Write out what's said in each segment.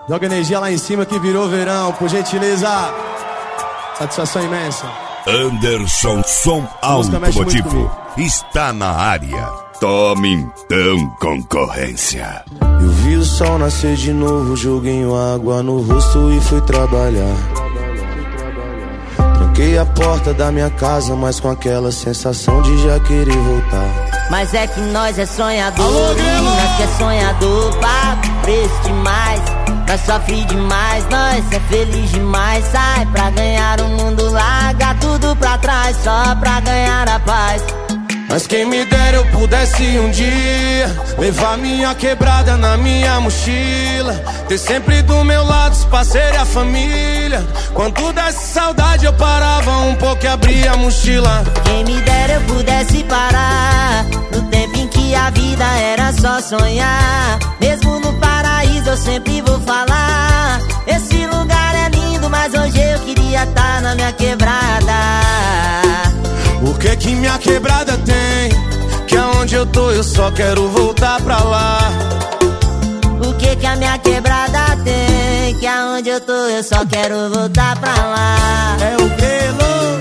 Joga energia lá em cima que virou verão, por gentileza. Satisfação imensa. Anderson Som Automotivo está na área. Tome então, concorrência. Eu vi o sol nascer de novo, joguei água no rosto e fui trabalhar. Tranquei a porta da minha casa, mas com aquela sensação de já querer voltar. Mas é que nós é sonhador, nós que é sonhador, paga preço demais. Nós sofre demais, nós é feliz demais. Sai pra ganhar o mundo, larga tudo pra trás, só pra ganhar a paz. Mas quem me dera eu pudesse um dia levar minha quebrada na minha mochila, ter sempre do meu lado os parceiros e a família. Quando desse saudade eu parava um pouco e abria a mochila. Quem me dera eu pudesse parar no tempo em que a vida era só sonhar. Mesmo no paraíso eu sempre vou falar, esse lugar é lindo, mas hoje eu queria estar na minha quebrada. O que minha quebrada tem? Que aonde eu tô eu só quero voltar pra lá. O que a minha quebrada tem? Que aonde eu tô eu só quero voltar pra lá. É o grelo,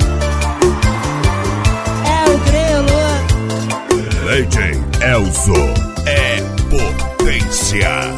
é o grelo. DJ Elzo é potência.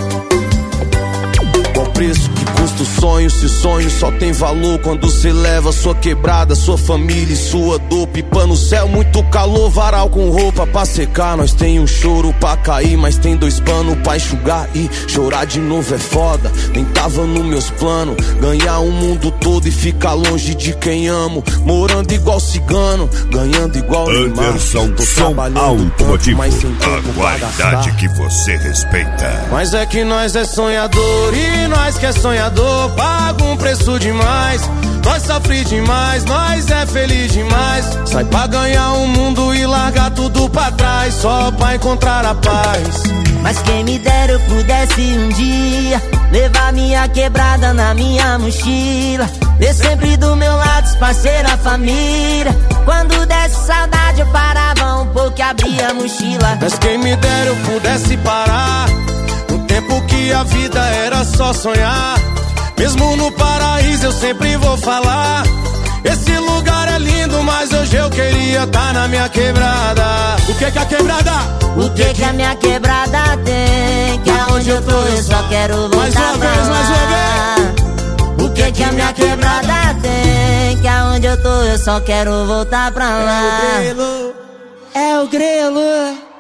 Qual preço que custa o sonho? Se sonho só tem valor quando cê leva sua quebrada, sua família e sua dor. Pipa no céu, muito calor, varal com roupa pra secar. Nós tem um choro pra cair, mas tem dois panos pra enxugar. E chorar de novo é foda, nem tava nos meus planos. Ganhar o mundo todo e ficar longe de quem amo. Morando igual cigano, ganhando igual Anderson Som Automotivo, a qualidade que você respeita. Mas é que nós é sonhador e nós que é sonhador paga um preço demais. Nós sofre demais, nós é feliz demais. Sai pra ganhar o mundo e largar tudo pra trás, só pra encontrar a paz. Mas quem me dera eu pudesse um dia levar minha quebrada na minha mochila, ter sempre do meu lado os parceiros, a família. Quando desse saudade eu parava um pouco e abria a mochila. Mas quem me dera eu pudesse parar no tempo que a vida era só sonhar. Mesmo no paraíso eu sempre vou falar, esse lugar é lindo, mas hoje eu queria estar na minha quebrada. O que a quebrada? O que a minha quebrada tem? Que aonde eu tô eu só quero voltar mais uma pra vez, lá. mais uma vez. O que a minha quebrada tem? Que aonde eu tô eu só quero voltar pra lá. é o grelo.